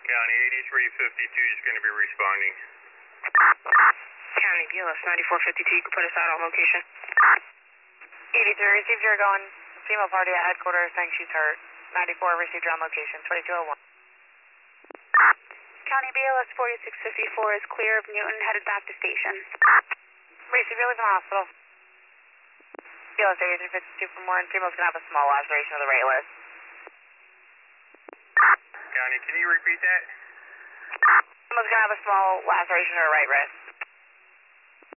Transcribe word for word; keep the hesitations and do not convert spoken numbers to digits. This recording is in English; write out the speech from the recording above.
County eighty-three fifty-two is going to be responding. County B L S ninety-four fifty-two, you can put us out on location. eighty-three received your going. Female party at headquarters saying she's hurt. ninety-four received your on location. twenty-two oh one. County B L S forty-six fifty-four is clear of Newton, headed back to station. Receive your leave from hospital. B L S eighty-three fifty-two for more, and female's going to have a small laceration of the right wrist. County, can you repeat that? Female's going to have a small laceration of her right wrist.